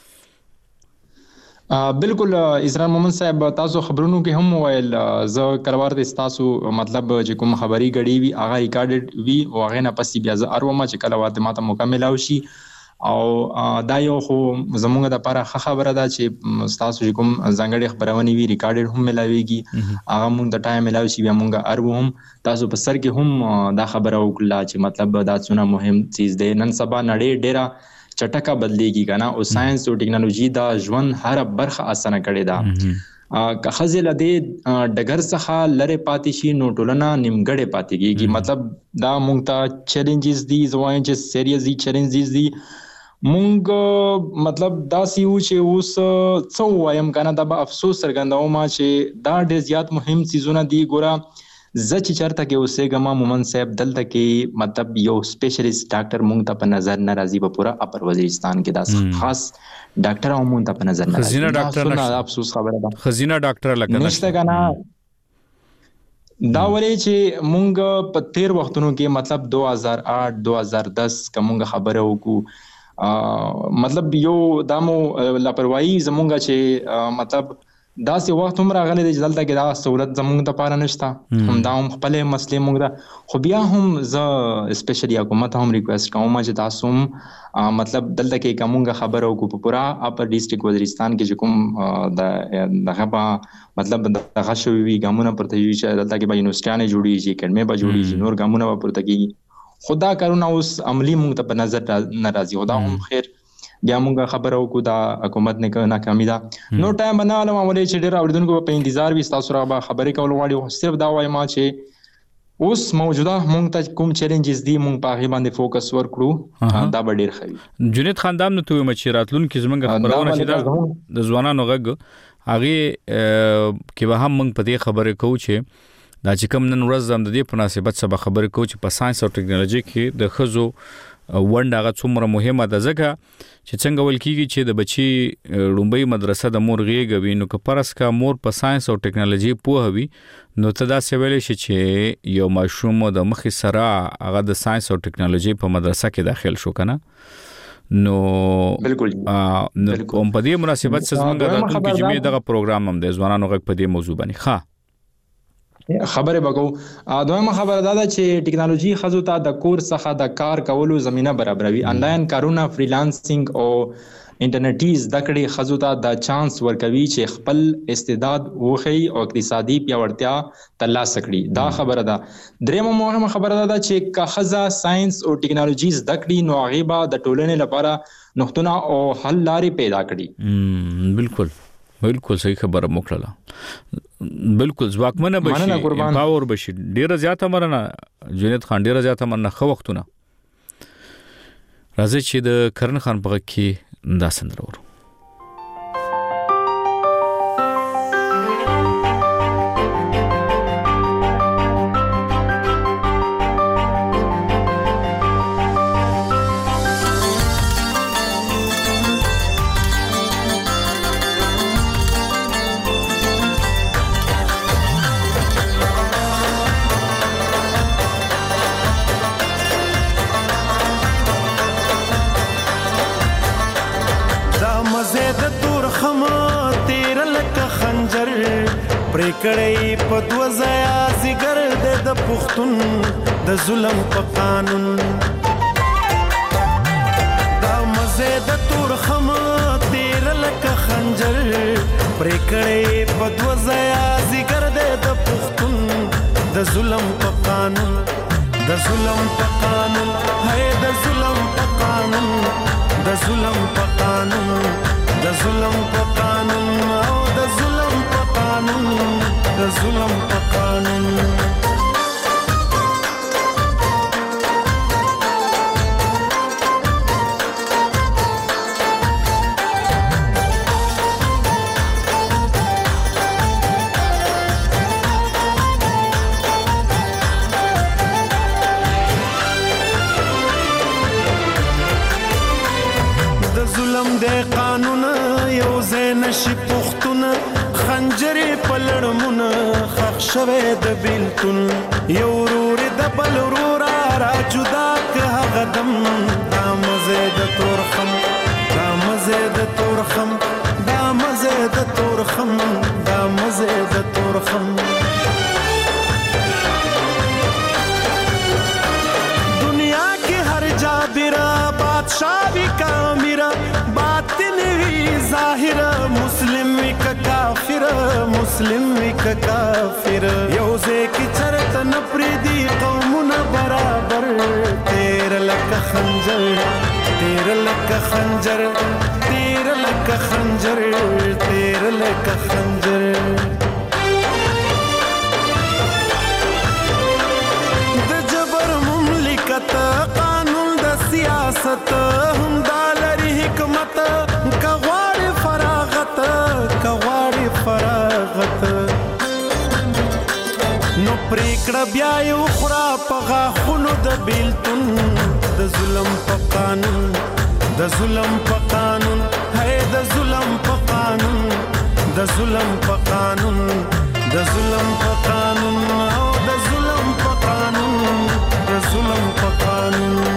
بالکل اسرار مومن صاحب تاسو خبرونو کې هم ویل ز کلوار د تاسو مطلب چې کوم خبري غړي وي هغه ریکارډډ وي او هغه نه پسې بیا ز اروما چې کلوات ماته مکمل او شي او دا یو خو زمونږ د لپاره خبره ده چې تاسو کوم ځانګړي خبرونه وی ریکارډډ هم ملاويږي هغه مونږ د ټایم ملاوي شي بیا مونږ ارو هم تاسو په سر کې هم دا خبره وکړه چې مطلب دا څونه مهم چیز دی نن سبا نړۍ ډیره چټکه بدلېږي کنه او ساينس او ټکنالوژي دا ژوند هر برخه اسانه کړي دا که خزل دې ډګر څخه لره پاتې شي نو ټولنه نیمګړې پاتې کیږي مطلب دا مونږ ته چیلنجز دي زوایي چې سیریس دي چیلنجز دي مونږ مطلب دا سیو چې اوس څو وایم کنه دا به افسوس سرګنداو ما چې دا ډېر زیات مهم چیزونه دي ګوره چې چرته کې اوسېګما مومن صاحب دلته کې مطلب یو سپیشلیست ډاکټر مونږ ته په نظر ناراضي په پورا اپر وزیرستان کې دا خاص ډاکټر هم مونږ ته په نظر ناراضي خزینه ډاکټر نه افسوس خبره ده خزینه ډاکټر لکه نشته کنه دا ولې چې مونږ په تیر وختونو کې مطلب 2008 2010 کومه خبره وکړو مطلب یو دمو لاپروايي زمونږه چې مطلب دا سي وخت هم راغلی دی چې دلته کې دا سہولت زموږ دپاره نشته، همدا هم خپلې مسلې موږ ته. خو بیا هم زه سپیشلی حکومت هم ریکویسټ کوم چې تاسو هم مطلب دلته کې کومه خبره وکړو په پورا اپر ډیسټریکټ وزیرستان کې چې کوم دغه په مطلب دغه شوي وي ګامونه پرته وي چې دلته کې به یونیورسټیانې جوړېږي، اکیډمۍ به جوړېږي، نور ګامونه به پورته کېږي. خو دا کارونه اوس عملي موږ ته په نظر نه راځي. خو دا هم خیر بیا موږ خبره وکړو دا حکومت ناکامي ده. نو ټایم به نه علم عملی چې ډېر اورېدونکو په انتظار وي ستاسو را به خبرې کول غواړي. صرف دا وایم چې اوس موجوده موږ ته کوم چیلنجز دي موږ په هغې باندې فوکس ورکړو، دا به ډېر ښه وي. جنید خان دا هم نه ته وایم چې راتلونکي زموږ خبرونه چې دا د ځوانانو غږ هغې کې به هم موږ په دې خبرې کوو چې دا چې کوم نن ورځ هم د دې په مناسبت سره به خبرې کوو چې په ساینس او ټکنالوژي کې د ښځو ونډه هغه څومره مهمه ده، ځکه چې څنګه ویل کېږي چې د بچي لومړۍ مدرسه د مور غېږه وي، نو که فرض کا مور په ساینس او ټکنالوژي پوهه وي نو ته داسې ویلی شي چې یو ماشوم د مخې سره هغه د ساینس او ټکنالوژي په مدرسه کې داخل شو که نه. نو بالکل په دې مناسبت سره زموږ د راتلونکي جمعې دغه پروګرام هم دی ځوانانو غږ په دې موضوع باندې ښه خبره وکړو. دویمه خبره دا ده چې ټکنالوژي ښځو ته د کور څخه د کار کولو زمینه برابروي. انلاین کارونه، فریلانسینګ او انټرنیټي زده کړې ښځو ته د چانس ورکوي چې خپل استعداد وښیي او اقتصادي پیاوړتیا ترلاسه کړي. دا خبره ده. درېیمه مهمه خبره دا ده چې که ښځه ساینس او ټکنالوژي زده کړي نو هغې به د ټولنې لپاره نقطونه او حل لارې پیدا کړي. بالکل صحیح خبره موکړه. بالکل ځواکمنه بشي، امپاور بشي. ډیره زیاته مننه جنید خان، ډیره زیاته مننه. ښه وختونه. راځي چې د کرن خان په غږ کې دا سندره ورو. پریکړې په دوه ځایه زیګر د پښتون د ظلم په قانون دا مزه د تور خم تیر لکه خنجر پریکړې په دوه ځایه زیګر د پښتون د ظلم په قانون د ظلم په قانون هي د ظلم په قانون د ظلم په قانون د ظلم په قانون او د ظلم په قانون د ظلم په قانون د قانون یو زین شي پختون خنجرې پلړمون خخ شوه د بیلتون یو ورور د بل ورور را جدا که هغه دم دا مزه د تورخم دا مزه د تورخم دا مزه د تورخم دا مزه د تورخم دنیا کې هر جابرا بادشاہ بھی کامیرا باطن وی ظاهر مسلم وی کافر مسلم وی کافر یوزه کی چرت نپریدی قومنا برابر تیر لک خنجر تیر لک خنجر تیر لک خنجر تیر لک خنجر د جبر مملکت قانون د سیاست هم دالری حکمت کغوار فراغت کغوار فراغت نو پریکړه بیا یو خورا پغا خونو د بیلتون د ظلم په قانون د ظلم په قانون ہے د ظلم په قانون د ظلم په قانون د ظلم په قانون او د ظلم په قانون د ظلم په قانون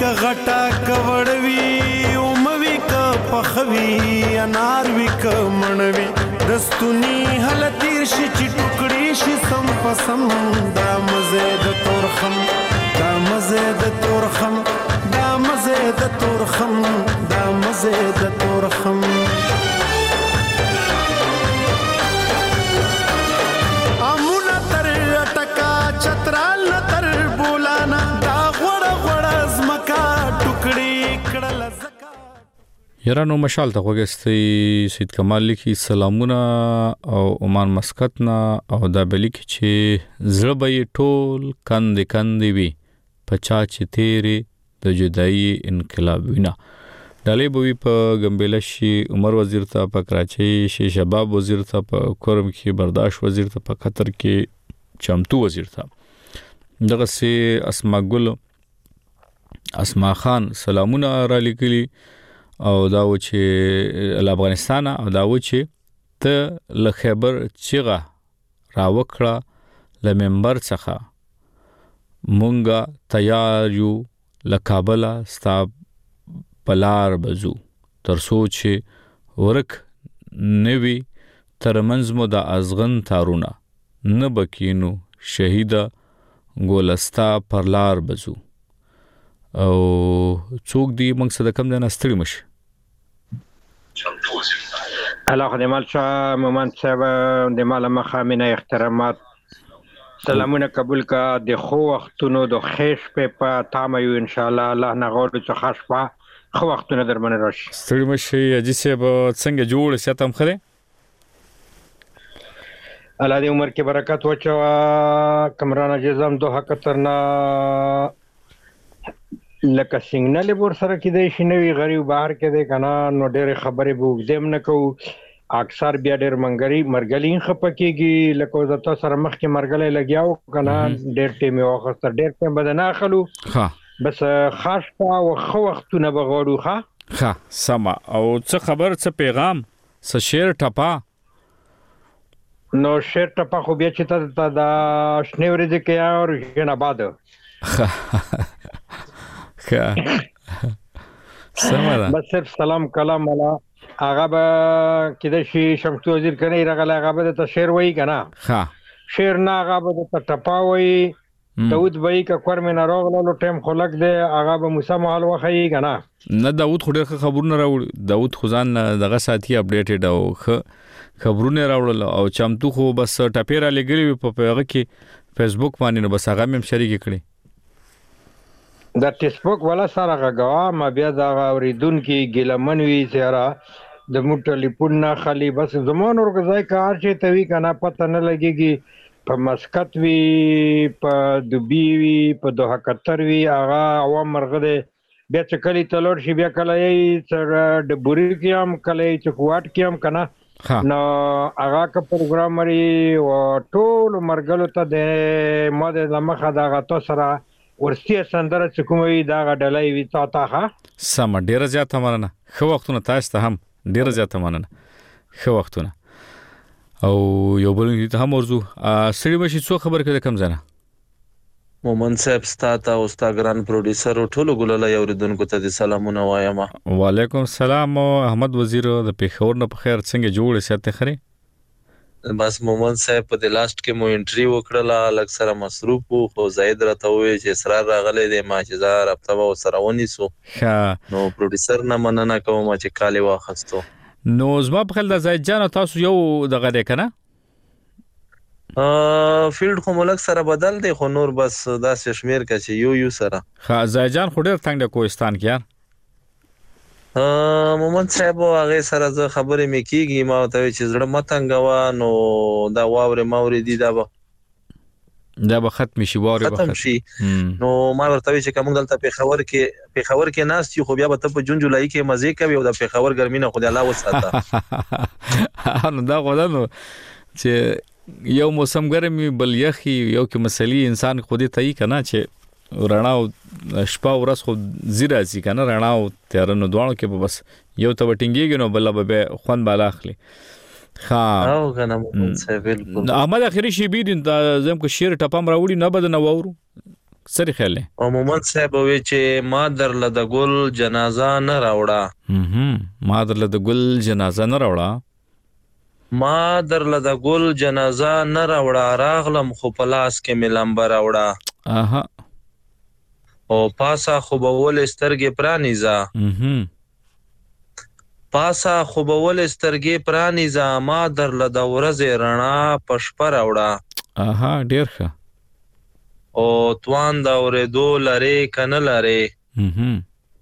غټا کوړوي اوموي ک پخوي انار وی ک منوي دستونی هل تیر شي چې ټوکړي شي سم پسم دا مزه د تورخم دا مزه د تورخم دا مزه د تورخم دا مزه د تورخم امونه تر ټکا چترال تر بولانا دا غوړ غوړ زمکا ټوکړي کړل یرانو مشال ته وګستي سید کمال لیکي سلامونه او عمان مسقط نه او دا بلیکي چې زړبې ټول کندې وي پچا چې تیری د جدایي انقلاب وینا ډالې بوي په ګمبل شي عمر وزیر ته په کراچي شي شباب وزیر ته په کورم کې برداشت وزیر ته په قطر کې چمتو وزیر ته دغه سي اسماء ګل اسماء خان سلامونه را لیکلي او دا و چې افغانستان او دا و چې ته له خیبر چیغه راوکړه له منبر څخه مونږه تیار یو له کابل ستا پلار بزو تر سوچ ورک نوی ترمنځ مو د ازغن تارونه نه بکینو شهیدا ګولستا پرلار بزو او څوک دی موږ سره کم نه ستړي مش الله خدمت شاه مومن صاحب د مال مخامنه احترامات سلامونه قبول کا د خو وختونو د خیش په تامه ان شاء الله الله نه غوړ چې خاصه خو وختونه درمن راشي ستړي مشي اجي سه به څنګه جوړ ساتم خره الله دې عمر کې برکت وچوا کمران جزام دوه کترنا لکه سیګنال ور سره کې دی شنوي غریب بهر کې دی کنه نو ډېر خبرې به وګدم نه کو اکثر بیا ډېر مرګلین خپکیږي لکه زتا سره مخ کې مرګلې لګیاو کنه ډېر ټیم یو خسته ډېر ټیم بدنه اخلو ها بس خاص او خو وختونه بغوړو ها سما او څه خبر څه پیغام څه شعر ټپا نو شعر ټپا خو بیا چې ته دا شنه ورځ کې اور جنا باد سماده بس صرف سلام کلام والا هغه به کده شي شمس وزیر کنه راغله هغه به ته شعر وای کنه ها شعر نه هغه به ته ټپاوي داود وای ک کور مې نه راغله ټیم خلق دی هغه به موسی محل وخی کنه نه داود خو ډېر خبرونه راوړ داود خزان دغه ساتي اپډیټډ او خبرونه راوړل او چمتو خو بس ټپیرا لګلی په پیغه کې فیسبوک باندې نو بس هغه مې شریک کړی دا فیسبوک ولا سره غوا ما بیا دا اوریدون کې ګلمن وی سره د مو ټلیفون نه خالی بس زمون ورګځای کار چې توی کنه پته نه لګيږي په مسقط وی په دوبی وی په دوه قطر وی هغه عوام مرغه بیا چې کلی تلور شي بیا کله یې سره د بوري کې هم کله چې کوټ کې هم کنه نو هغه کا پروګرام لري او ټول مرګلو ته د ماده لمخه دا غته سره ورسته سندره چې کومې دا غډلې وی تا ها سم ډیره زیاته مننه خو وختونه تاسو ته هم ډیره زیاته مننه خو وختونه او یو بل ته هم ورزو سړي بشي څو خبر کړه کم ځنه مومن صاحب ستاته او ستا ګران پروډوسر ټولو ګلله یو ردونکو ته سلامونه وایم وعلیکم السلام احمد وزیر د پیښور نه په خیر څنګه جوړ ساتي خره بس مومن صاحب په د لاست کې مو انټری وکړه لکه سره مصروف خو زید راته وی چې اصرار راغلی دی ما چې زار هفته و سره ونیسو نو پروډوسر نه مننه کوم چې کالی واخستو نو زما په خل د زید جان تاسو یو دغه دی کنه فیلډ خو ملک سره بدل دی خو نور بس دا شمیر کا چې یو سره ها زید جان خو ډیر څنګه کوهستان کې یار مومن صاحب هغه سره زه خبرې مې کیږي ما ته چې زړه متنګوا نو دا واوري ماوري دي دا به ختم شي واوري به ختم شي نو ما ورته چې کوم دلته په خبر کې ناس چې خو بیا به په جون جولای کې مزه کوي او د په خبر ګرمینه خو د الله وساته نو دا غوډنو چې یو موسم ګرمي بل یخي یو کې مسلې انسان خو دې تای کنه چې رڼا او شپه ورځ خو زیرا سي کنه رڼا او تیارنو دوانو کې بس یو ته وټینګيږي نو بل به خوان بالا اخلي ها او کنه بالکل احمد اخري شي بيدین دا زم کو شیر ټپم راوړي نه بد نه وورو سری خیال دی او مومن صاحب وی چې ما درله د ګل جنازه نه راوړه ما درله د ګل جنازه نه راوړه ما درله د ګل جنازه نه راوړه راغلم خو په لاس کې مې لمبه راوړه او پاسا خوبول سترګې پرانیزه پاسا خوبول سترګې پرانیزه ما درله د ورځې رڼا په شپه راوړه ډېر ښه او توان د اورېدو لرې که نه لرې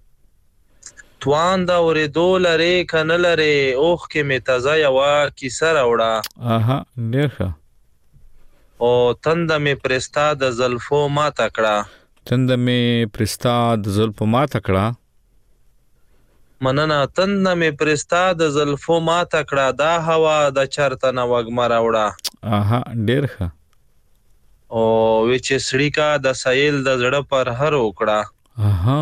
توان د اورېدو لرې که نه لرې اوښکې مې تازه یوه کیسه راوړه ډېر ښه او تنده مې پرستا د زلفو ماته کړه تنده مې پرستا د زلفو ماته کړه مننه تنده مې پرستا د زلفو ماته کړه دا هوا د چرته نه وږمه راوړه ډېر ښه او وی چې سړی کا د سایل د زړه پر هر وکړه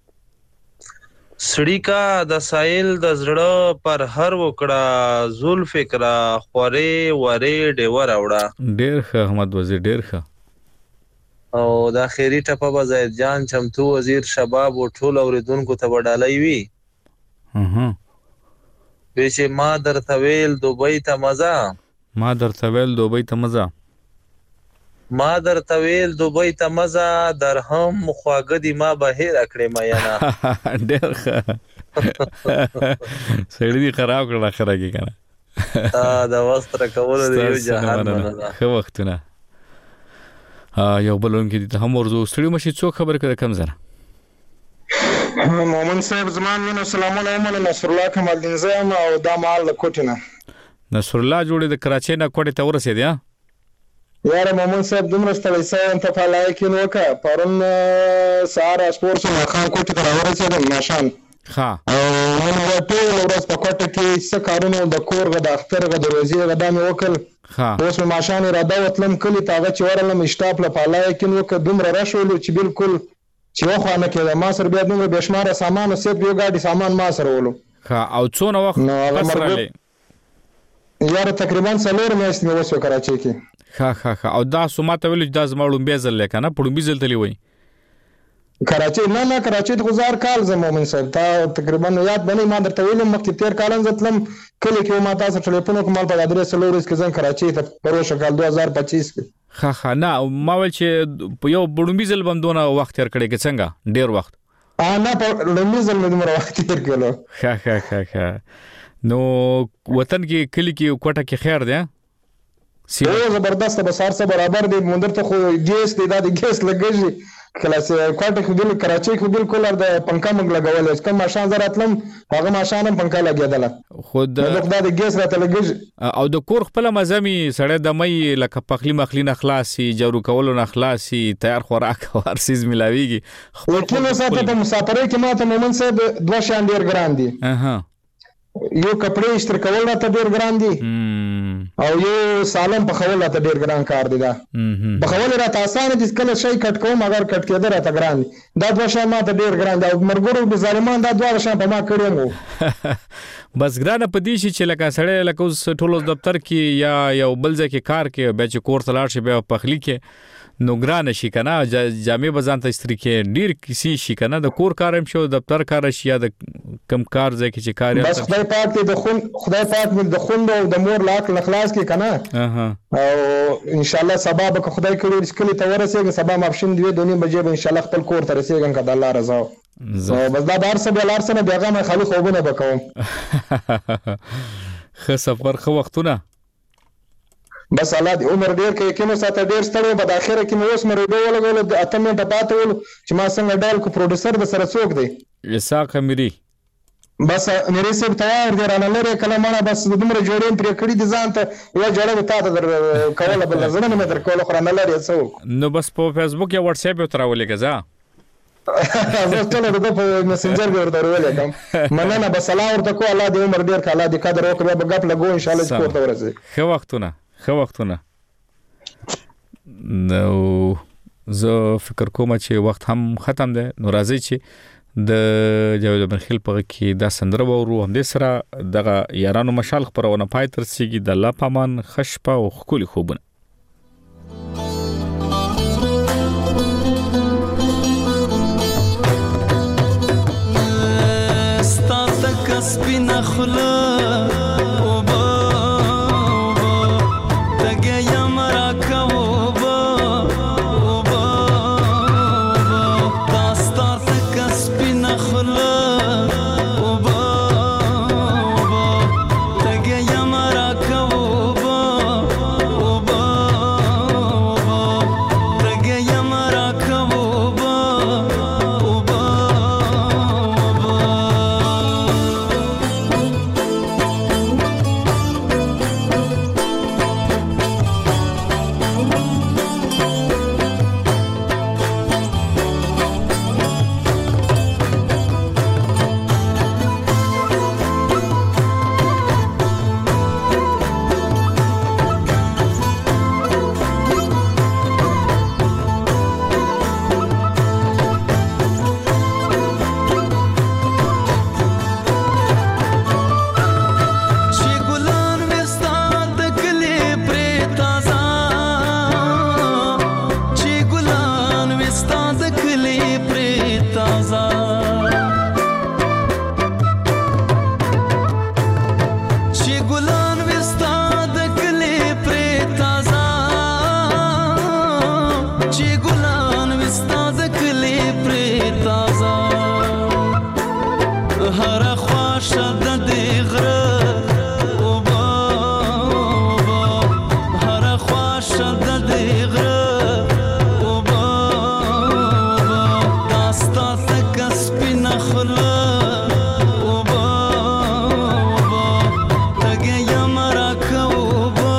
سړی کا د سایل د زړه پر هر وکړه زلف فکر خورې ورې ډېور راوړه ډېر ښه احمد وزیر ډېر ښه او د اخیری ټپه به زید جان چمتو وزیر شباب او ټول اوریدونکو ته وډالای وی وی چې ما درته ویل دوبۍ ته مزه ما درته ویل دوبۍ ته مزه ما درته ویل دوبۍ ته مزه درهم خواږه دي ما به هېره کړې میینه ډېر ښه سړي دي خراب کړل اخره کې کنه د وخت راکولو د یو جهان مننه ښه وختونه یو بلون کې ته هم ورزو ستړي مشي څوک خبر کړه کم زره مومن صاحب زمان مين سلامونه ومنه نصر الله کمال دین زم او دا مال له کوټینه نصر الله جوړې د کراچۍ نه کوټه ته ورسېد یاره مومن صاحب دومره ستړی سوم ته په لای کې نوکه پرون سهار سپورټس نه خان کوټه ته ورسېدم نشان او نن ټول ورځ په کوټه کې څه کارونه د کور غو د اختر غو د روزي غدا مې وکړ اوس مې ماشان را دا وتلم کلی تاغه چې ورلم اشتاپ له پالای کې نوکه دومره راشول چې بالکل چې وخوانه کې ما سره بیا دومره بشماره سامان او سیب یو گاډي سامان ما سره ولو او څونه وخت پسرلې یاره تقریبا 4 میاشتې مې وسو کراچۍ کې او دا سماته ویل دا زمړم بیزل لکنه پړم بیزل تلی وای کراچۍ نه کراچۍ د غزار کال زم مومن صاحب تا تقریبا یاد بنې ما درته ویلم مخکې تیر کال زتلم کله کې ما تاسو ټلیفون کومال په ادرس لورس کې ځم کراچۍ ته پروشه کال 2025 کې نه ما ول چې په یو بډومبیزل بندونه وخت تیر کړي کې څنګه ډیر وخت نه په لومبیزل مې دومره وخت تیر کړو نو وطن کې کلی کې کوټه کې خیر دی او زبردست بسار سره برابر دی مندر ته خو ګیس دی دا ګیس لګیږي کلاس کوټه کې د کراچۍ کې بالکل د پنکا مګ لګول اس کوم ماشان زراتلم هغه ماشان هم پنکا لګیدله خود دا د ګیس راته لګیږي او د کور خپل مزمي سړی د مې لکه پخلی مخلی نه خلاصي جارو کولو نه خلاصي تیار خوراک او هر سیز ملاويږي خو کله ساته په مسافرۍ کې ماته مومن صاحب دوه شان ډیر ګران دي یو کپڑے استر کول راته ډیر ګران دي او یو سالم په خول راته ډیر ګران کار دی دا په خول راته اسانه دي کله شي کټ کوم اگر کټ کېده راته ګران دي دا دوه شان ماته ډیر ګران دي او مرګورو به ظالمان دا دوه شان په ما کړم بس ګرانه پدې شي چې لکه سړی لکه اوس ټولو دفتر کې یا یو بل ځای کې کار کې به چې کور تلاړ شي به پخلی کې نو ګران شي کنه جامې بزان ته استری کې ډیر کسی شي کنه د کور کارم شو دفتر کار شي یا د کم کار ځای کې چې کار بس خدای پاک دې خدای پاک دې د خوند او د مور لاک لخلاص کې کنه او ان شاء الله سبا به خدای کړي چې کلی ته ورسېږي سبا ماپښین 2:30 بجې به ان شاء الله خپل کور ته رسېږم کده الله رضا بس دا بار څه بلار سره بیاغه مې خالي خوبونه وکوم خه سفر خو وختونه بس الله دې عمر ډیر کې کینو ساته ډیر ستړو په اخره کې مې اوس مې ډول ولګول د اته منټه پاتې ول چې ما څنګه ډال کو پروډوسر د سره څوک دی اساق اميري بس مې سب تیار دی رانه لري کله ما بس دومره جوړین پر کړی دي ځان ته یو جوړه تا ته کوله بل زنه مې در کوله خو رانه لري څوک نو بس په فیسبوک یا واتس اپ تر ولې غزا زه ټول د په میسنجر کې ورته ولې کوم مننه بس الله ورته کو الله دې عمر ډیر کاله دې قدر وکړي به غپ لګو ان شاء الله سپورت ورسې خو وختونه نو زه فکر کوم چې وخت هم ختم دی نو راځي چې د جاوید برخیل په کې دا سندره وورو هم د سره دغه یارانو مشال خبرونه پای تر سیږي د الله پامان خشپه او خولي خوبونه کسبی نخلا اوبا تگه یم را که اوبا داستا کسبی نخلا اوبا تگه یم را که اوبا تگه یم را که اوبا هر خواشه د دې غره اوبا هر خواشه د دې غره اوبا داستا تک سپینه خوله اوبا تګه یم راکه اوبا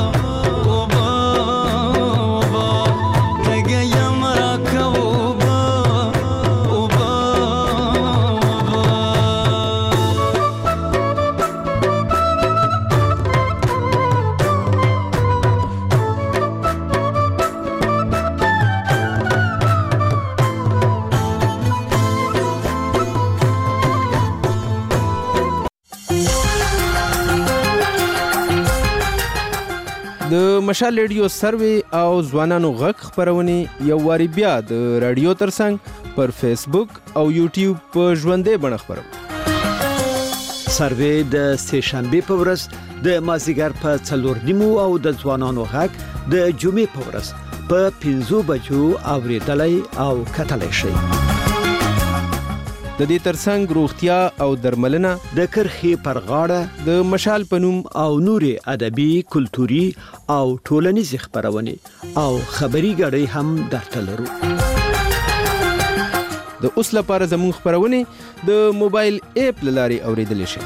تګه یم راکه اوبا د مشال ریډیو سروي او ځوانانو غږ خبرونه یو واری بیا د رادیو ترڅنګ پر فیسبوک او یوټیوب په ژوندې بڼه خبرو سروي د سه شنبه په ورځ د مازیګر په 4:30 او د ځوانانو غږ د جمعې په ورځ په 5 بجو اوریدلای او کتلای شي. د دې ترڅنګ روغتیا او درملنه د کرخي پر غاړه د مشال پنوم او نوري ادبي کلتوري او ټولنیز خبرونه او خبري غړي هم درته لرو. د اوس لپاره زموږ خبرونه د موبایل اپ لاري اوریدل شي.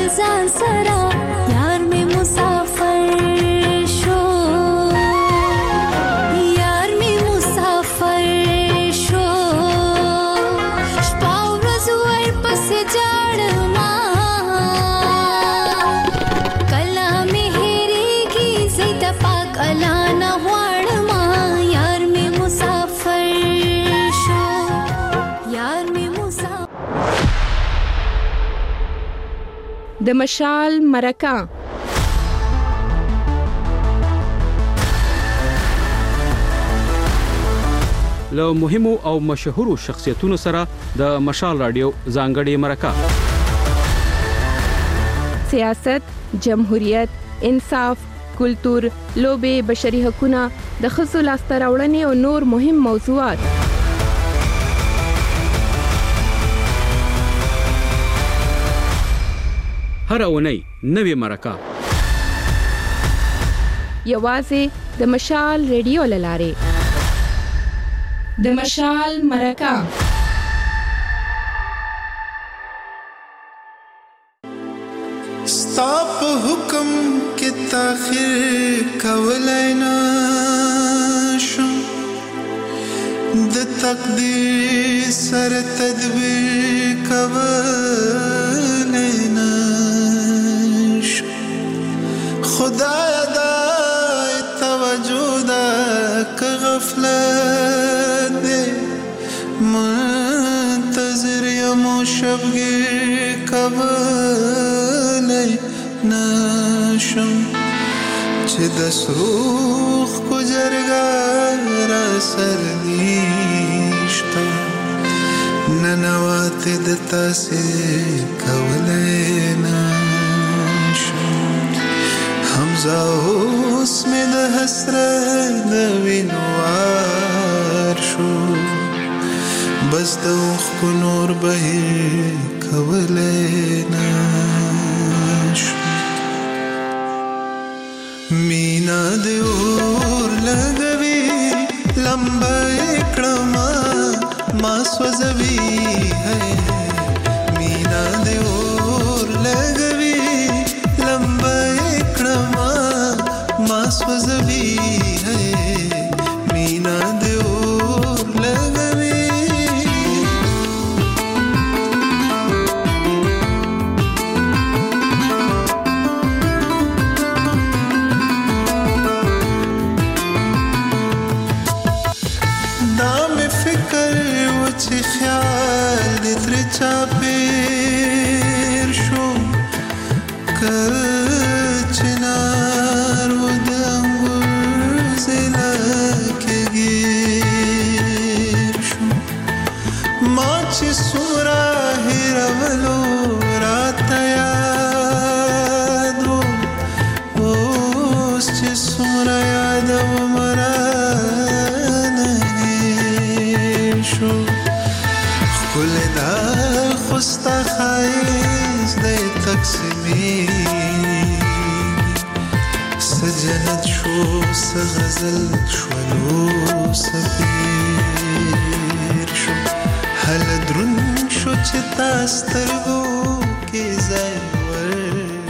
ځان سره یار می مسافر شو یار می مسافر شو شپه ورځ ورپسې جاړم کله مې هېرېږي زه د پاک الله نه غواړم یار می مسافر شو یار می مسافر د مشال مرکه له مهمو او مشهورو شخصیتونو سره د مشال رادیو ځانګړې مرکه سیاست، جمهوریت، انصاف، کلتور، لوبې، بشري حقوقونه، د ښځو لاسته راوړنې او نور مهم موضوعات هر اونۍ نوې مرکه یوازې د مشال ریډیو له لارې د مشال مرکه ستا په حکم کې تاخیر کولای نشم د تقدیر سره تدبیر کولای نشم خدای دای توجه دا که غفلت دی منتظر یم و شبگیر کولای نشم چې د سروخ کو جرګه را سر نیشتا ننوات د تاثیر کولای نشم حمزه اوس مې د حسرت د وینو وار شو بس د اوښکو نور بهیر کولای نشم مینا د اور لګوي لمبه کړم ما سوځوي ہے مینا د اور لګوي لمبه کړم ما سوځوي ہے مینا د اور لګوي چې خیال دې تر چا پیر شو که چنار و د انګور ضلع کې ګیر شو ما چې څومره هېرولو راته یاد و اوس چې څومره یادوم رانه هېر شو کل دا خوستا خایز دی تقسیمی سجنت شو سغزل شولو سفیر شو حل درون شو چه تاسترگو